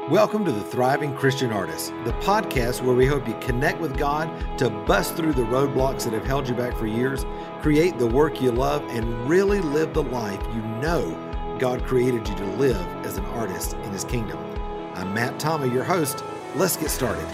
Welcome to the Thriving Christian Artist, the podcast where we hope you connect with God to bust through the roadblocks that have held you back for years, create the work you love, and really live the life you know God created you to live as an artist in His kingdom. I'm Matt Thomas, your host. Let's get started.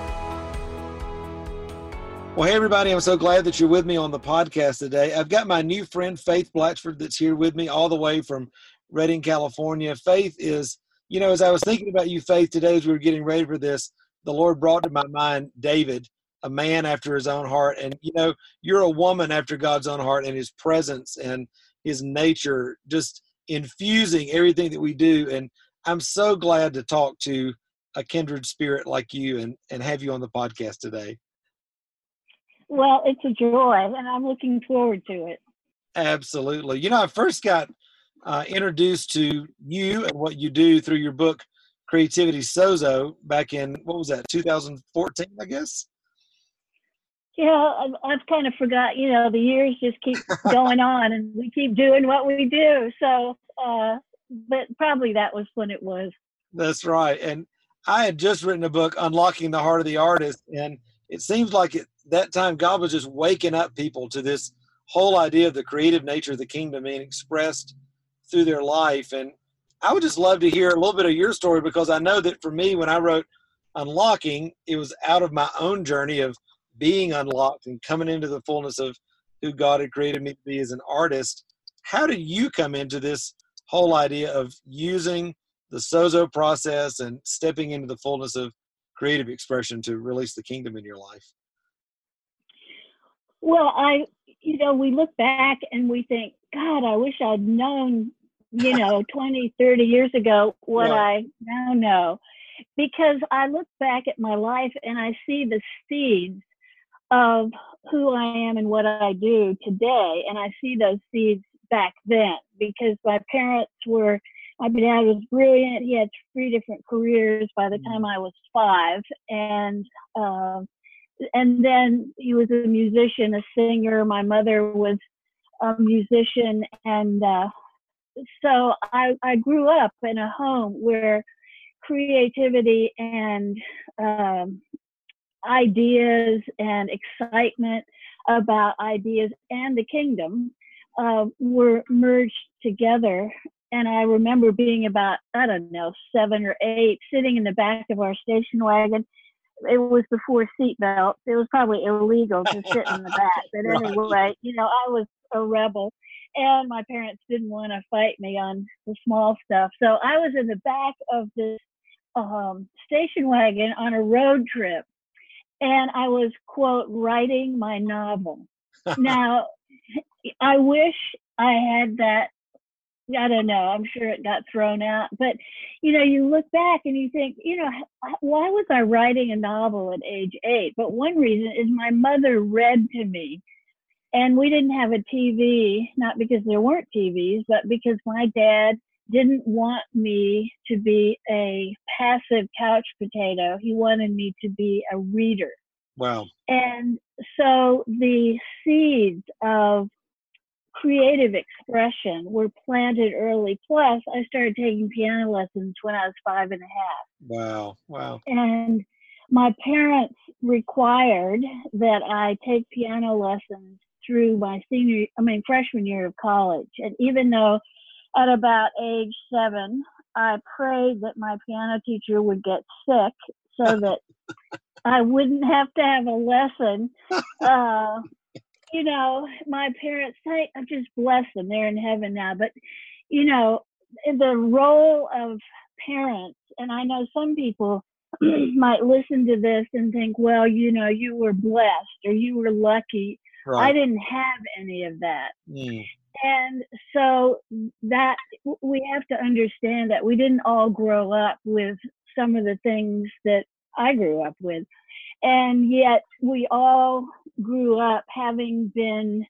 Well, hey, everybody. I'm so glad that you're with me on the podcast today. I've got my new friend, Faith Blatchford, that's here with me all the way from Redding, California. Faith is, as I was thinking about you, Faith, today as we were getting ready for this, the Lord brought to my mind David, a man after His own heart. And, you're a woman after God's own heart, and His presence and His nature just infusing everything that we do. And I'm so glad to talk to a kindred spirit like you and have you on the podcast today. Well, it's a joy, and I'm looking forward to it. Absolutely. I first got introduced to you and what you do through your book, Creativity Sozo, back in, 2014, I guess? Yeah, I've kind of forgot, the years just keep going on, and we keep doing what we do. So, but probably that was when it was. That's right. And I had just written a book, Unlocking the Heart of the Artist, and it seems like at that time God was just waking up people to this whole idea of the creative nature of the kingdom being expressed through their life. And I would just love to hear a little bit of your story, because I know that for me, when I wrote Unlocking, it was out of my own journey of being unlocked and coming into the fullness of who God had created me to be as an artist. How did you come into this whole idea of using the Sozo process and stepping into the fullness of creative expression to release the kingdom in your life? Well, we look back and we think, God, I wish I'd known, 20, 30 years ago what I now know. Because I look back at my life and I see the seeds of who I am and what I do today. And I see those seeds back then, because my dad was brilliant. He had 3 different careers by the time I was 5. And then he was a musician, a singer. My mother was a musician. And so I grew up in a home where creativity and ideas and excitement about ideas and the kingdom were merged together. And I remember being about, 7 or 8, sitting in the back of our station wagon. It was before seatbelts. It was probably illegal to sit in the back. But anyway, I was a rebel. And my parents didn't want to fight me on the small stuff. So I was in the back of this station wagon on a road trip. And I was, quote, writing my novel. Now, I wish I had that. I don't know. I'm sure it got thrown out. But, you look back and you think, why was I writing a novel at age 8? But one reason is my mother read to me. And we didn't have a TV, not because there weren't TVs, but because my dad didn't want me to be a passive couch potato. He wanted me to be a reader. Wow. And so the seeds of creative expression were planted early. Plus, I started taking piano lessons when I was 5 and a half. Wow. And my parents required that I take piano lessons through my freshman year of college. And even though at about age 7, I prayed that my piano teacher would get sick so that I wouldn't have to have a lesson. My parents, I just bless them. They're in heaven now. But, the role of parents, and I know some people might listen to this and think, well, you were blessed or you were lucky. Right. I didn't have any of that. And so that we have to understand that we didn't all grow up with some of the things that I grew up with. And yet we all grew up having been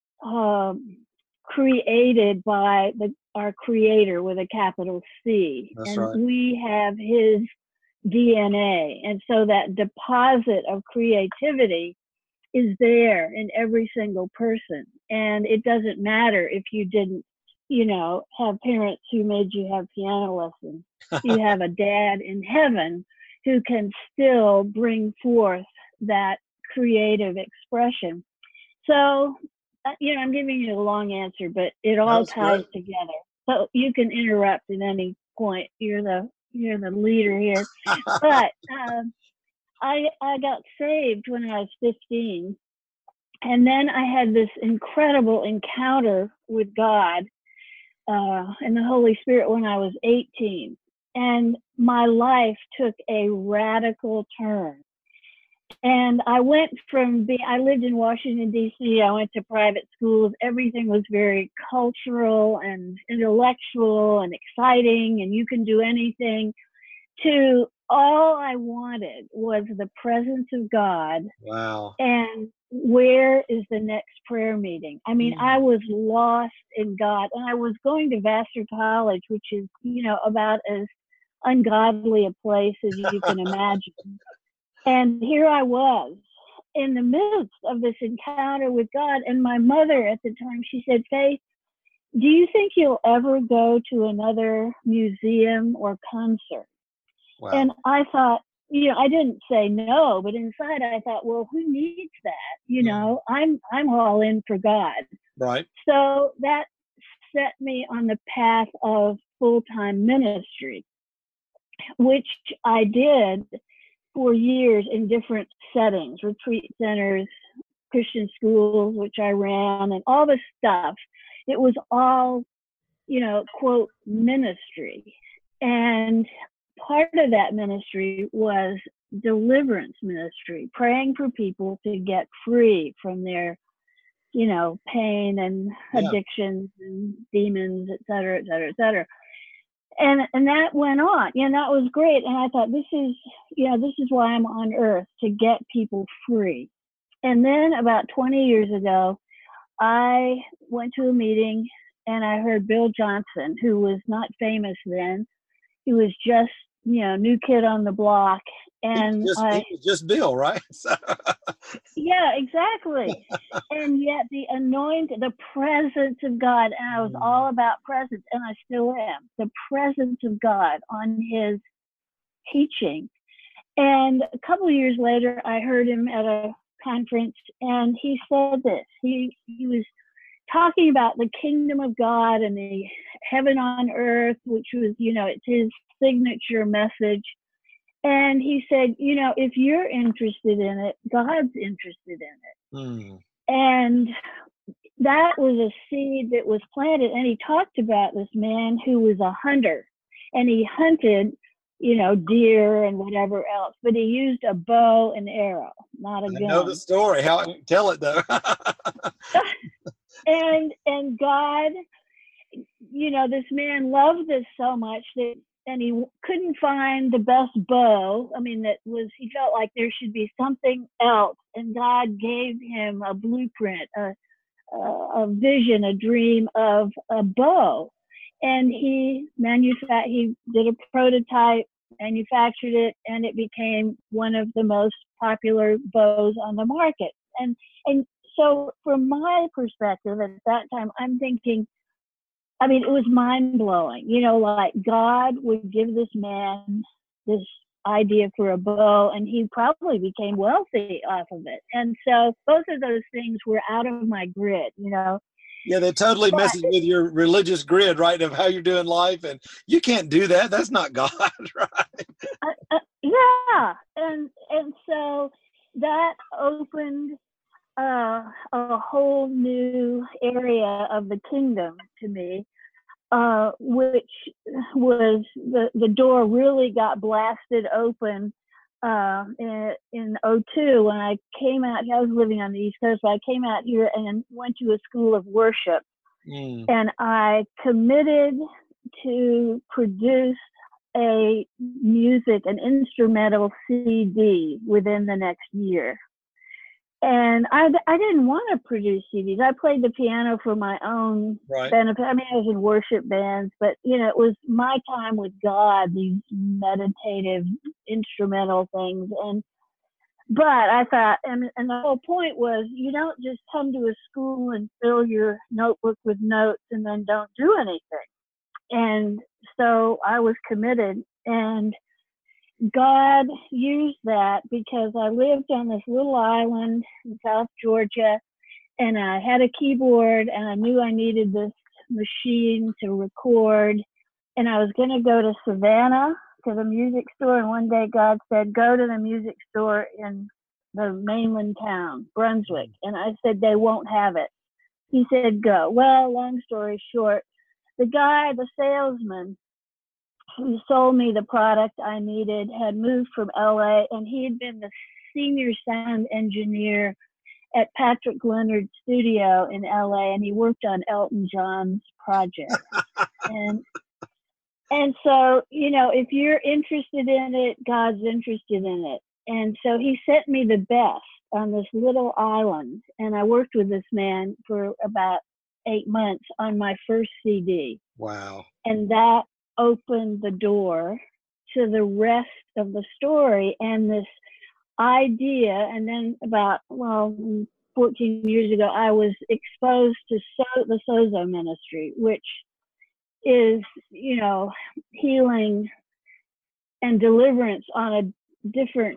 created by our Creator with a capital C. That's and right. We have His DNA. And so that deposit of creativity is there in every single person. And it doesn't matter if you didn't have parents who made you have piano lessons. You have a dad in heaven who can still bring forth that creative expression. So, I'm giving you a long answer, but it all ties together. So you can interrupt at any point. You're the leader here. But I got saved when I was 15, and then I had this incredible encounter with God and the Holy Spirit when I was 18, and my life took a radical turn. And I went I lived in Washington, D.C. I went to private schools. Everything was very cultural and intellectual and exciting, and you can do anything, to all I wanted was the presence of God. Wow. And where is the next prayer meeting? I mean, I was lost in God. And I was going to Vassar College, which is, about as ungodly a place as you can imagine. And here I was in the midst of this encounter with God. And my mother at the time, she said, "Faith, do you think you'll ever go to another museum or concert?" Wow. And I thought, I didn't say no, but inside I thought, well, who needs that? I'm all in for God. Right. So that set me on the path of full-time ministry, which I did for years in different settings, retreat centers, Christian schools, which I ran, and all this stuff. It was all, quote, ministry. And part of that ministry was deliverance ministry, praying for people to get free from their, pain and addictions and demons, et cetera, et cetera, et cetera. And that went on. That was great. And I thought, this is why I'm on earth, to get people free. And then about 20 years ago, I went to a meeting and I heard Bill Johnson, who was not famous then. He was just, new kid on the block. And he was just Bill, right? Yeah, exactly. And yet the presence of God, and I was all about presence, and I still am, the presence of God on his teaching. And a couple of years later, I heard him at a conference, and he said this. He was talking about the kingdom of God and the heaven on earth, which was, it's his signature message. And he said, if you're interested in it, God's interested in it. And that was a seed that was planted. And he talked about this man who was a hunter, and he hunted, deer and whatever else, but he used a bow and arrow, not a gun. I know the story. Tell it though. and God, this man loved this so much and he couldn't find the best bow. I mean, he felt like there should be something else. And God gave him a blueprint, a vision, a dream of a bow. And he did a prototype, manufactured it, and it became one of the most popular bows on the market. And so from my perspective at that time, I'm thinking, it was mind-blowing, like God would give this man this idea for a bow, and he probably became wealthy off of it. And so both of those things were out of my grid, Yeah, they're totally messing with your religious grid, right, of how you're doing life, and you can't do that. That's not God, right? Yeah, and so that opened a whole new area of the kingdom to me, which was the door really got blasted open in 2002 when I came out here. I was living on the East Coast, but I came out here and went to a school of worship, and I committed to produce an instrumental CD within the next year. And I didn't want to produce CDs. I played the piano for my own benefit. I was in worship bands, but it was my time with God, these meditative instrumental things. But I thought, and the whole point was, you don't just come to a school and fill your notebook with notes and then don't do anything. And so I was committed, and God used that because I lived on this little island in South Georgia, and I had a keyboard, and I knew I needed this machine to record. And I was going to go to Savannah to the music store, and one day God said, go to the music store in the mainland town, Brunswick. And I said, they won't have it. He said, go. Well, long story short, the salesman who sold me the product I needed had moved from LA, and he had been the senior sound engineer at Patrick Leonard's studio in LA, and he worked on Elton John's project. And so, if you're interested in it, God's interested in it. And so he sent me the best on this little island. And I worked with this man for about 8 months on my first CD. Wow. And that opened the door to the rest of the story and this idea. And then about, 14 years ago, I was exposed to the Sozo ministry, which is, healing and deliverance on a different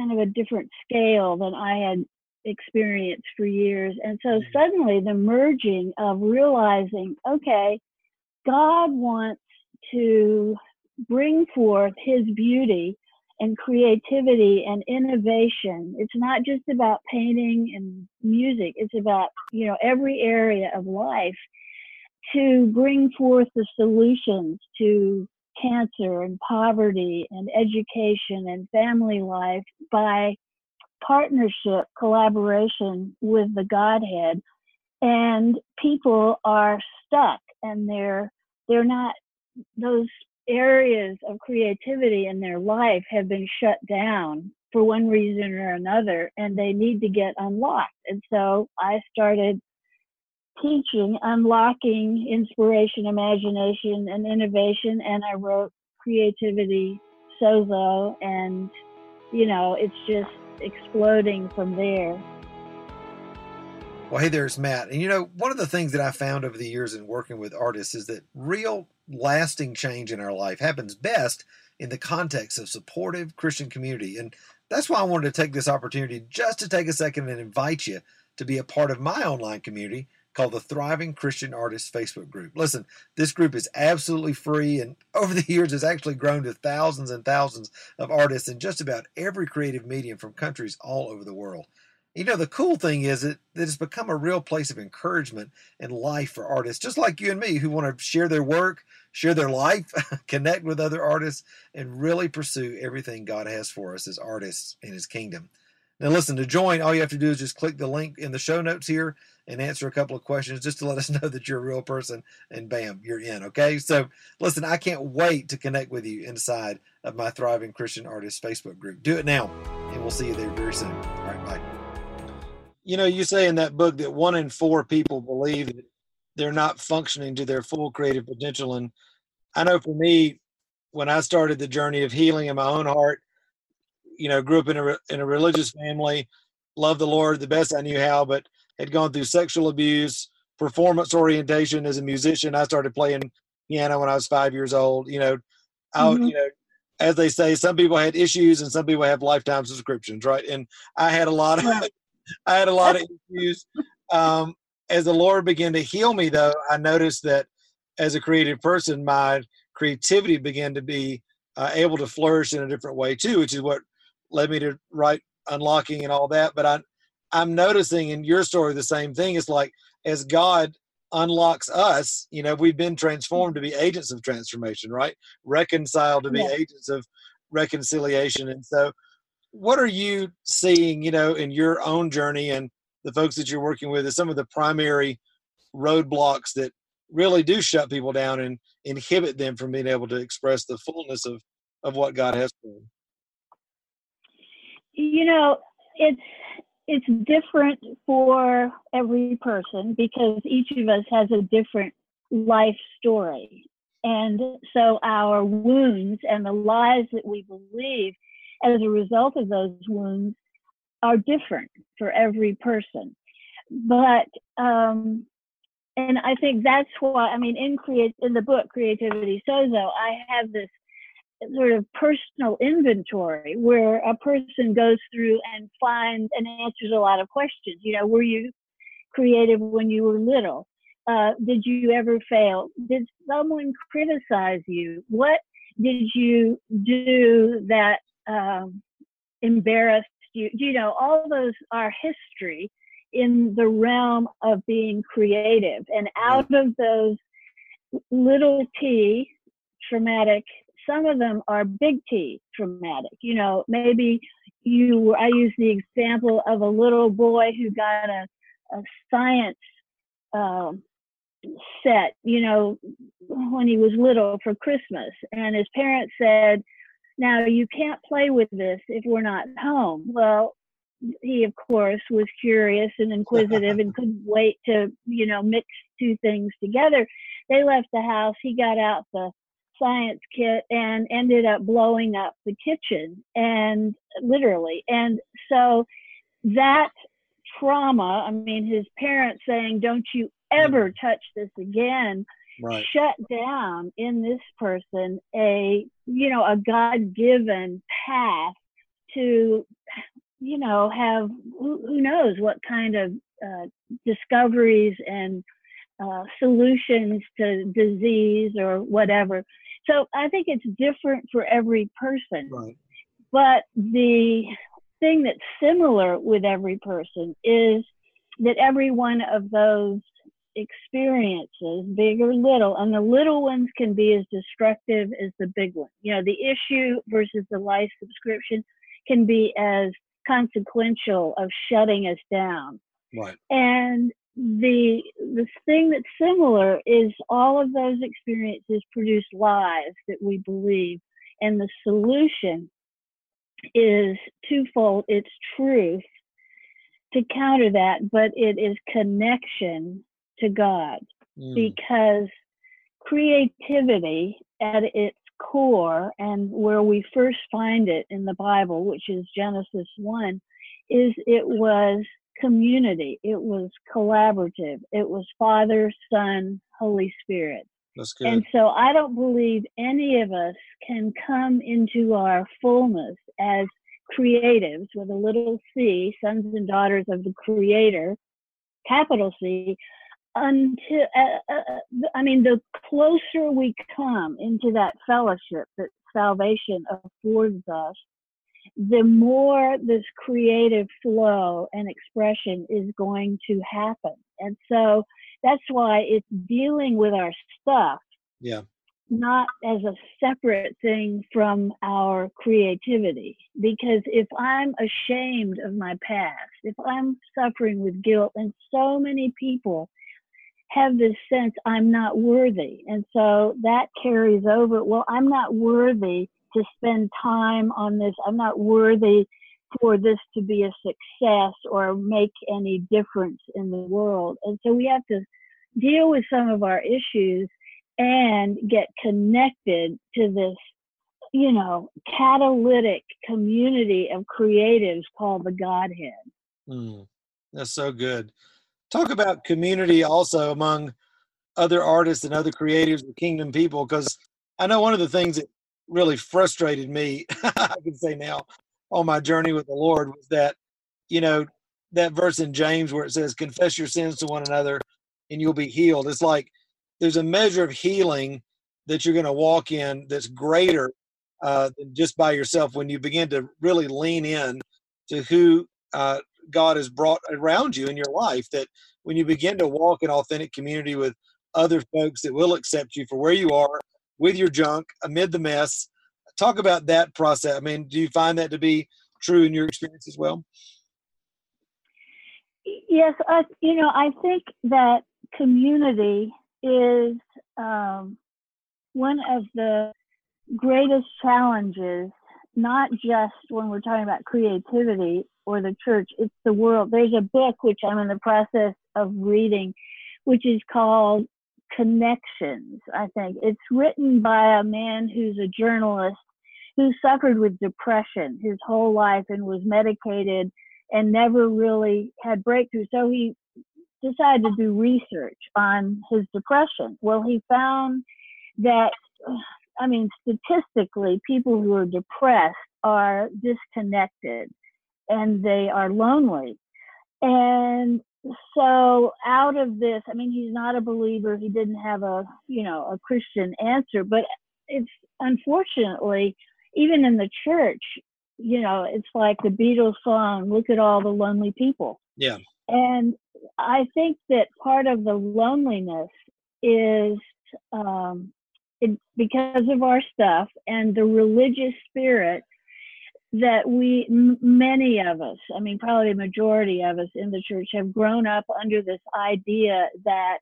scale than I had experienced for years. And so suddenly the merging of realizing, okay, God wants to bring forth his beauty and creativity and innovation. It's not just about painting and music. It's about, every area of life, to bring forth the solutions to cancer and poverty and education and family life by partnership, collaboration with the Godhead. And people are stuck, and they're not, those areas of creativity in their life have been shut down for one reason or another, and they need to get unlocked. And so I started teaching unlocking inspiration, imagination, and innovation, and I wrote Creativity Sozo, and it's just exploding from there. Well, hey there, it's Matt. And one of the things that I found over the years in working with artists is that real lasting change in our life happens best in the context of supportive Christian community. And that's why I wanted to take this opportunity just to take a second and invite you to be a part of my online community called the Thriving Christian Artists Facebook group. Listen, this group is absolutely free, and over the years has actually grown to thousands and thousands of artists in just about every creative medium from countries all over the world. The cool thing is that it's become a real place of encouragement and life for artists, just like you and me, who want to share their work, share their life, connect with other artists, and really pursue everything God has for us as artists in his kingdom. Now, listen, to join, all you have to do is just click the link in the show notes here and answer a couple of questions just to let us know that you're a real person, and bam, you're in, okay? So, listen, I can't wait to connect with you inside of my Thriving Christian Artists Facebook group. Do it now, and we'll see you there very soon. All right, bye. You say in that book that 1 in 4 people believe that they're not functioning to their full creative potential. And I know for me, when I started the journey of healing in my own heart, grew up in a religious family, loved the Lord the best I knew how, but had gone through sexual abuse, performance orientation as a musician. I started playing piano when I was 5 years old. As they say, some people had issues and some people have lifetime subscriptions, right? And I had a lot of issues. As the Lord began to heal me, though, I noticed that as a creative person, my creativity began to be able to flourish in a different way too, which is what led me to write Unlocking and all that. But I'm noticing in your story the same thing. It's like as God unlocks us, we've been transformed to be agents of transformation, right? Reconciled to be agents of reconciliation. And so what are you seeing, in your own journey and the folks that you're working with as some of the primary roadblocks that really do shut people down and inhibit them from being able to express the fullness of what God has for them? It's different for every person because each of us has a different life story. And so our wounds and the lies that we believe as a result of those wounds are different for every person. But and I think that's why, I mean, in the book Creativity Sozo, I have this sort of personal inventory where a person goes through and finds and answers a lot of questions. You know, were you creative when you were little? Did you ever fail? Did someone criticize you? What did you do that embarrassed you? You know, all those are history in the realm of being creative. And out of those little t traumatic, some of them are big T traumatic. You know, maybe I use the example of a little boy who got a science set, you know, when he was little for Christmas. And his parents said, now you can't play with this if we're not home. Well, he, of course, was curious and inquisitive and couldn't wait to, you know, mix two things together. They left the house. He got out the science kit and ended up blowing up the kitchen, and literally. And so that trauma, I mean, his parents saying, don't you ever touch this again, right, shut down in this person a God-given path to, you know, have who knows what kind of discoveries and solutions to disease or whatever. So I think it's different for every person. right. But the thing that's similar with every person is that every one of those experiences, big or little, and the little ones can be as destructive as the big ones. You know, the issue versus the life subscription can be as consequential of shutting us down. Right. And the thing that's similar is all of those experiences produce lies that we believe, and the solution is twofold. It's truth to counter that, but it is connection to God, because creativity at its core, and where we first find it in the Bible, which is Genesis 1, is it was community. It was collaborative. It was Father, Son, Holy Spirit. That's good. And so I don't believe any of us can come into our fullness as creatives with a little c, sons and daughters of the Creator, capital C, until, I mean, the closer we come into that fellowship that salvation affords us, the more this creative flow and expression is going to happen. And so that's why it's dealing with our stuff, not as a separate thing from our creativity. Because if I'm ashamed of my past, if I'm suffering with guilt, and so many people have this sense I'm not worthy, and so that carries over. Well, I'm not worthy to spend time on this. I'm not worthy for this to be a success or make any difference in the world. And so we have to deal with some of our issues and get connected to this, you know, catalytic community of creatives called the Godhead. That's so good. Talk about community also among other artists and other creatives and kingdom people, because I know one of the things that really frustrated me, I can say now, on my journey with the Lord, was that, you know, that verse in James where it says, confess your sins to one another and you'll be healed. It's like there's a measure of healing that you're going to walk in that's greater than just by yourself when you begin to really lean in to who God has brought around you in your life, that when you begin to walk in authentic community with other folks that will accept you for where you are, with your junk, amid the mess. Talk about that process. I mean, do you find that to be true in your experience as well? Yes, I think that community is one of the greatest challenges, not just when we're talking about creativity or the church, it's the world. There's a book which I'm in the process of reading, which is called Connections, I think. It's written by a man who's a journalist who suffered with depression his whole life and was medicated and never really had breakthrough. So he decided to do research on his depression. Well, he found that, I mean, statistically, people who are depressed are disconnected and they are lonely. And so out of this, I mean, he's not a believer. He didn't have a Christian answer, but it's unfortunately, even in the church, it's like the Beatles song, "Look at all the lonely people." Yeah. And I think that part of the loneliness is because of our stuff and the religious spirit that many of us, I mean, probably a majority of us in the church have grown up under this idea that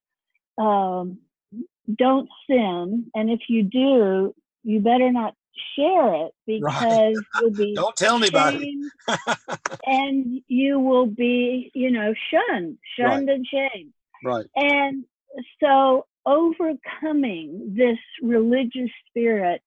don't sin. And if you do, you better not share it, because you'll be don't tell anybody. And you will be, shunned Right. and shamed. Right. And so overcoming this religious spirit,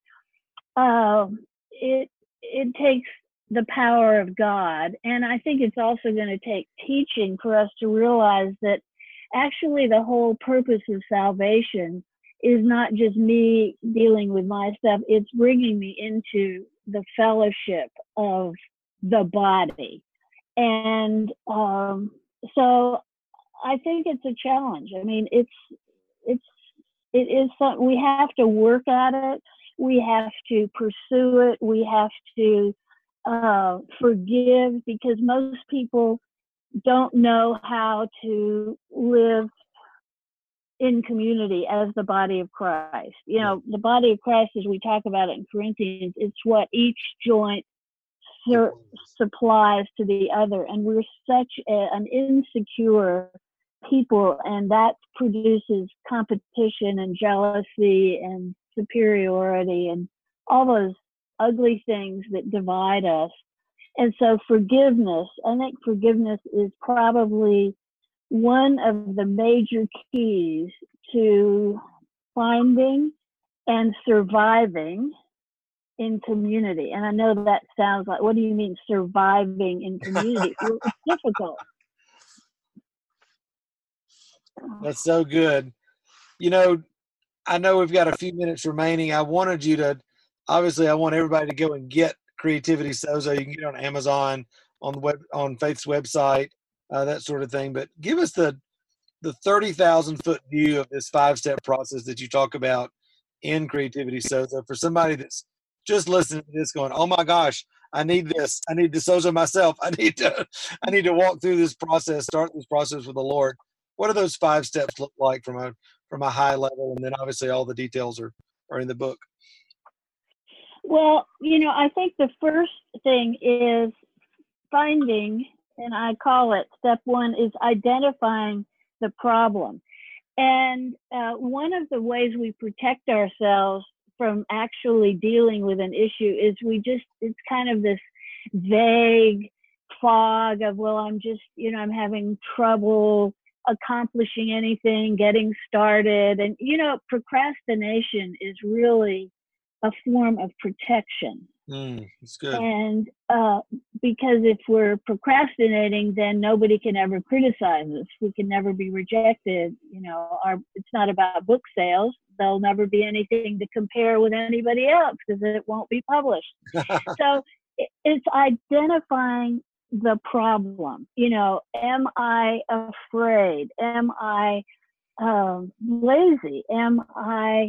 it takes the power of God. And I think it's also going to take teaching for us to realize that actually the whole purpose of salvation is not just me dealing with my stuff. It's bringing me into the fellowship of the body. And so I think it's a challenge. I mean, it is something we have to work at it. We have to pursue it. We have to forgive, because most people don't know how to live in community as the body of Christ. The body of Christ, as we talk about it in Corinthians, it's what each joint supplies to the other. And we're such an insecure people, and that produces competition and jealousy and superiority and all those ugly things that divide us. And so forgiveness, I think forgiveness is probably one of the major keys to finding and surviving in community. And I know that sounds like, what do you mean surviving in community? Well, it's difficult. That's so good. I know we've got a few minutes remaining. I wanted you to, obviously, I want everybody to go and get Creativity Sozo. You can get it on Amazon, on the web, on Faith's website, that sort of thing. But give us the 30,000-foot view of this 5-step process that you talk about in Creativity Sozo for somebody that's just listening to this, going, "Oh my gosh, I need this. I need the Sozo myself. I need to walk through this process, start this process with the Lord." What do those 5 steps look like from a high level? And then obviously all the details are in the book. Well, I think the first thing is finding, and I call it step 1, is identifying the problem. And one of the ways we protect ourselves from actually dealing with an issue is it's kind of this vague fog of, well, I'm just, I'm having trouble accomplishing anything, getting started. And, procrastination is really a form of protection. That's good. And because if we're procrastinating, then nobody can ever criticize us. We can never be rejected. It's not about book sales. There'll never be anything to compare with anybody else because it won't be published. So it's identifying the problem. Am I afraid? Am I lazy? Am I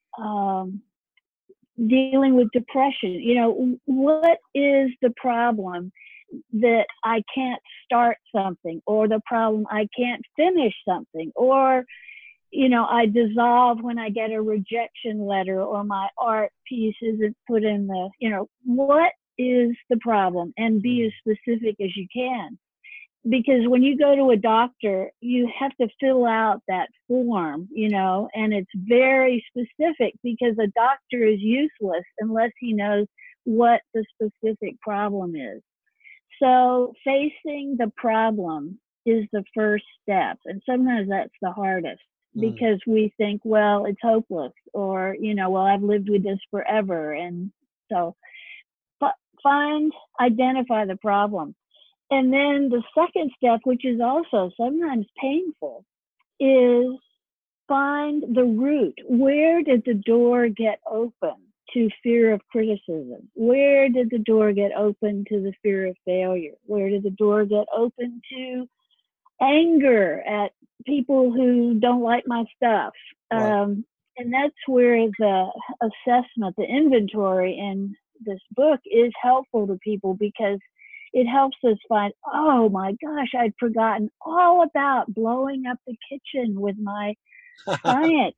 dealing with depression? What is the problem that I can't start something, or the problem I can't finish something, or I dissolve when I get a rejection letter, or my art piece isn't put in the, what is the problem? And be as specific as you can. Because when you go to a doctor, you have to fill out that form, and it's very specific, because a doctor is useless unless he knows what the specific problem is. So facing the problem is the first step. And sometimes that's the hardest, because we think, well, it's hopeless, or, well, I've lived with this forever. And so identify the problem. And then the second step, which is also sometimes painful, is find the root. Where did the door get open to fear of criticism? Where did the door get open to the fear of failure? Where did the door get open to anger at people who don't like my stuff? Right. And that's where the assessment, the inventory in this book is helpful to people, because it helps us find, oh my gosh, I'd forgotten all about blowing up the kitchen with my science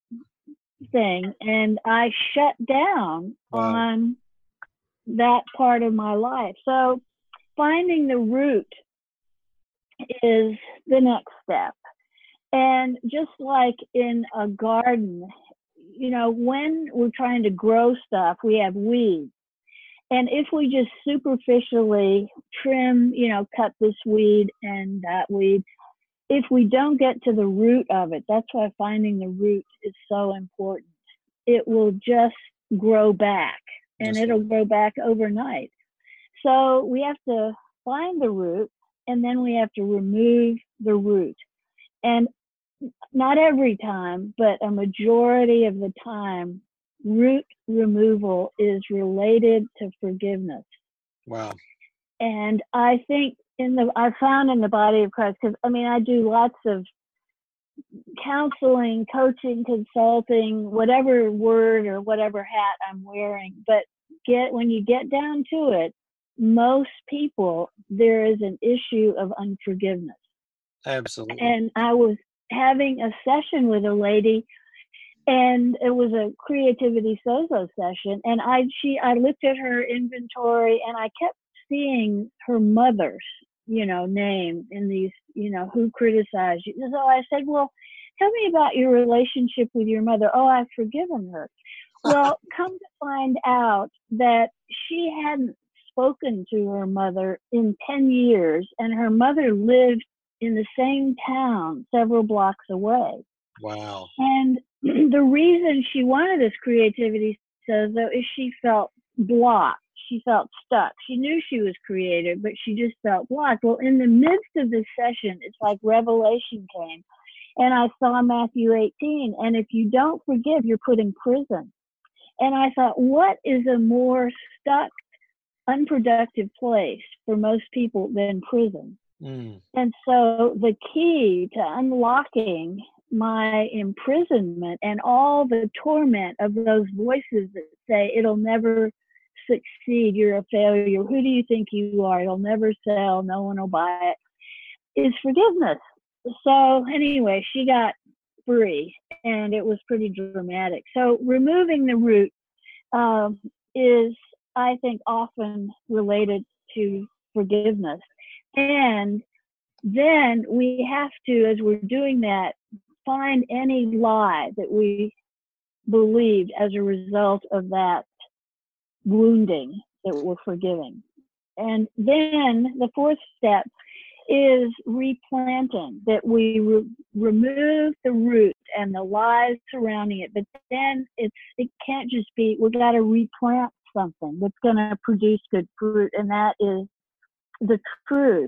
thing, and I shut down Wow. on that part of my life. So finding the root is the next step. And just like in a garden, you know, when we're trying to grow stuff, we have weeds. And if we just superficially trim, you know, cut this weed and that weed, if we don't get to the root of it, that's why finding the root is so important. It will just grow back, and Yes, it'll ma'am. grow back overnight. So we have to find the root, and then we have to remove the root. And not every time, but a majority of the time, root removal is related to forgiveness. Wow. And I think I found in the body of Christ, because I mean, I do lots of counseling, coaching, consulting, whatever word or whatever hat I'm wearing. But when you get down to it, most people, there is an issue of unforgiveness. Absolutely. And I was having a session with a lady, and it was a creativity sozo session. And I looked at her inventory, and I kept seeing her mother's, you know, name in these, you know, who criticized you. So I said, well, tell me about your relationship with your mother. Oh, I've forgiven her. Well, come to find out that she hadn't spoken to her mother in 10 years, and her mother lived in the same town several blocks away. Wow. And the reason she wanted this creativity sozo is she felt blocked. She felt stuck. She knew she was creative, but she just felt blocked. Well, in the midst of this session, it's like revelation came. And I saw Matthew 18, and if you don't forgive, you're put in prison. And I thought, what is a more stuck, unproductive place for most people than prison? Mm. And so the key to unlocking my imprisonment and all the torment of those voices that say it'll never succeed, you're a failure, who do you think you are, it'll never sell, no one will buy it, is forgiveness. So anyway, she got free, and it was pretty dramatic. So removing the root is, I think, often related to forgiveness. And then we have to, as we're doing that, find any lie that we believed as a result of that wounding that we're forgiving. And then the fourth step is replanting, that we remove the root and the lies surrounding it. But then it can't just be, we've got to replant something that's going to produce good fruit, and that is the truth.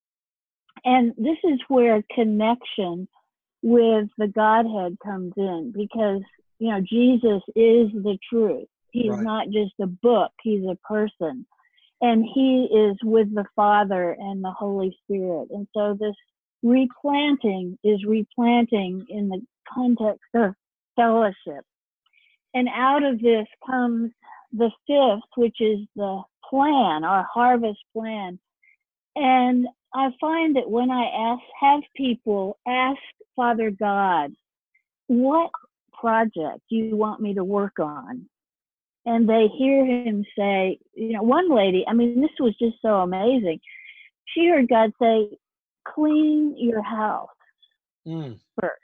And this is where connection with the Godhead comes in, because, you know, Jesus is the truth. He's Right. not just a book, he's a person. And he is with the Father and the Holy Spirit. And so this replanting is replanting in the context of fellowship. And out of this comes the fifth, which is the plan, our harvest plan. And I find that when I have people ask Father God, what project do you want me to work on? And they hear him say, you know, one lady, I mean, this was just so amazing. She heard God say, clean your house Mm. first.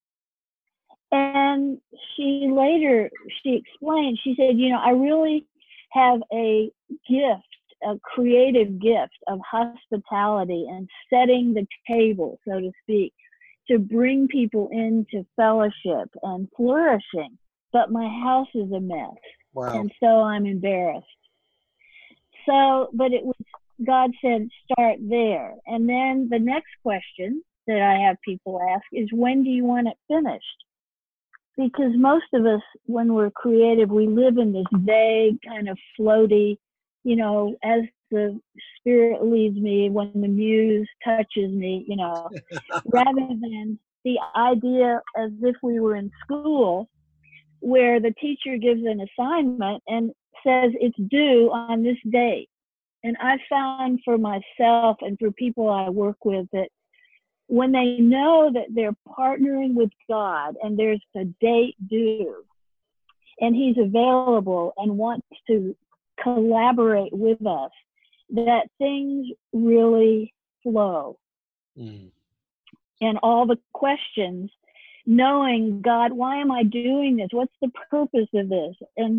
And she explained, she said, you know, I really have a gift, a creative gift of hospitality and setting the table, so to speak, to bring people into fellowship and flourishing. But my house is a mess. Wow. And so I'm embarrassed. So, but it was God said, start there. And then the next question that I have people ask is, when do you want it finished? Because most of us, when we're creative, we live in this vague kind of floaty, as the spirit leads me, when the muse touches me, rather than the idea as if we were in school where the teacher gives an assignment and says it's due on this date. And I found for myself and for people I work with that when they know that they're partnering with God and there's a date due and he's available and wants to collaborate with us, that things really flow. And all the questions, knowing, God, why am I doing this? What's the purpose of this? And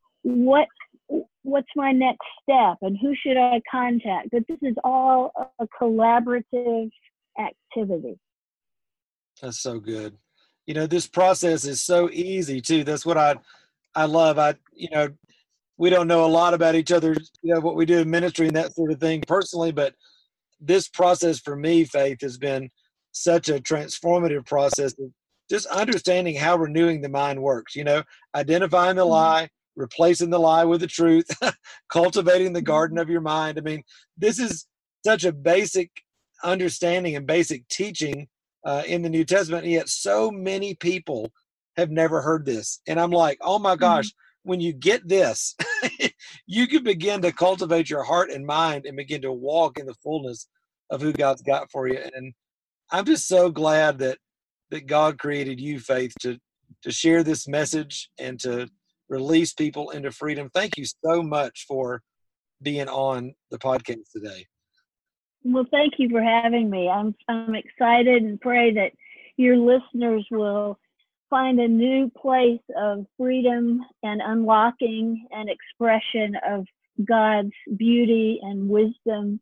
what's my next step? And who should I contact? But this is all a collaborative activity. That's so good. This process is so easy too. That's what I love. We don't know a lot about each other, what we do in ministry and that sort of thing personally, but this process for me, Faith, has been such a transformative process of just understanding how renewing the mind works, identifying the lie, replacing the lie with the truth, cultivating the garden of your mind. I mean, this is such a basic understanding and basic teaching in the New Testament, and yet so many people have never heard this. And I'm like, oh my gosh, when you get this, you can begin to cultivate your heart and mind and begin to walk in the fullness of who God's got for you. And I'm just so glad that God created you, Faith, to share this message and to release people into freedom. Thank you so much for being on the podcast today. Well, thank you for having me. I'm excited and pray that your listeners will find a new place of freedom and unlocking and expression of God's beauty and wisdom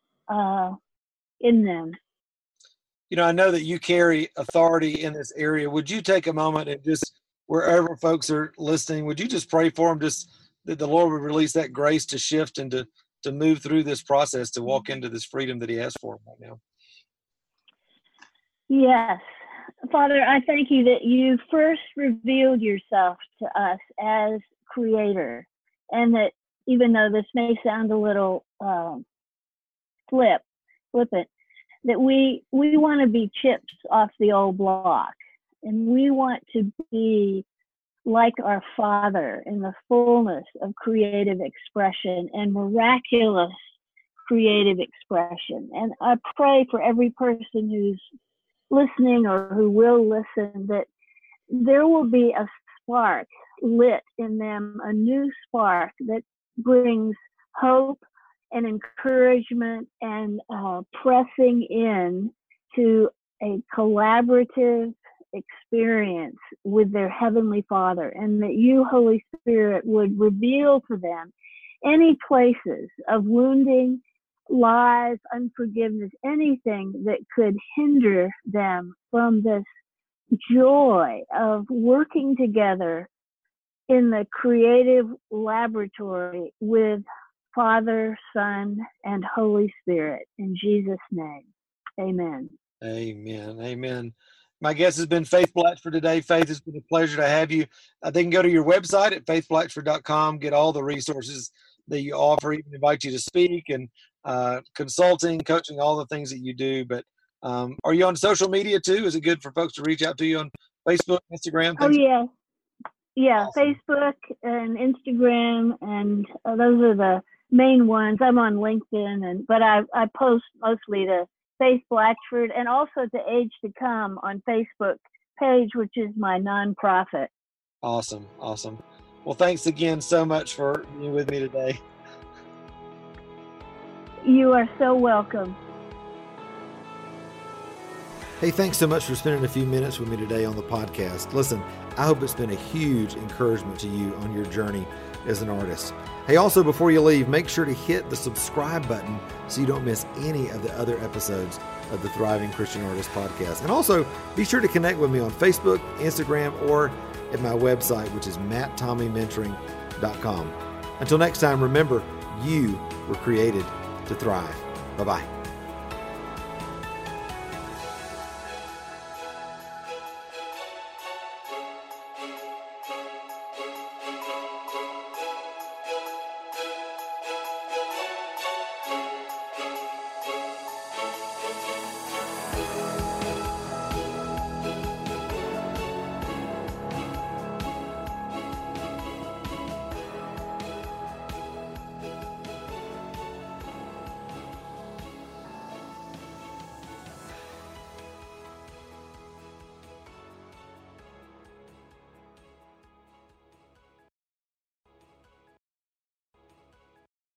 in them. I know that you carry authority in this area. Would you take a moment and just, wherever folks are listening, would you just pray for them, just that the Lord would release that grace to shift and to move through this process, to walk into this freedom that he has for them right now? Yes. Father, I thank you that you first revealed yourself to us as creator, and that even though this may sound a little flippant, that we want to be chips off the old block, and we want to be like our Father in the fullness of creative expression and miraculous creative expression. And I pray for every person who's listening or who will listen, that there will be a spark lit in them, a new spark that brings hope and encouragement and pressing in to a collaborative experience with their Heavenly Father, and that you, Holy Spirit, would reveal to them any places of wounding, lies, unforgiveness, anything that could hinder them from this joy of working together in the creative laboratory with Father, Son, and Holy Spirit. In Jesus' name, amen. Amen. Amen. My guest has been Faith Blatchford today. Faith, it's been a pleasure to have you. They can go to your website at faithblatchford.com, get all the resources that you offer, even invite you to speak and consulting, coaching, all the things that you do. But are you on social media too? Is it good for folks to reach out to you on Facebook, Instagram? Oh, yeah. Yeah, awesome. Facebook and Instagram, and those are the main ones. I'm on LinkedIn, but I post mostly to Faith Blatchford and also to Age to Come on Facebook page, which is my nonprofit. Awesome. Awesome. Well, thanks again so much for being with me today. You are so welcome. Hey, thanks so much for spending a few minutes with me today on the podcast. Listen, I hope it's been a huge encouragement to you on your journey as an artist. Hey, also, before you leave, make sure to hit the subscribe button so you don't miss any of the other episodes of the Thriving Christian Artist podcast. And also, be sure to connect with me on Facebook, Instagram, or at my website, which is matttommeymentoring.com. Until next time, remember, you were created to thrive. Bye-bye.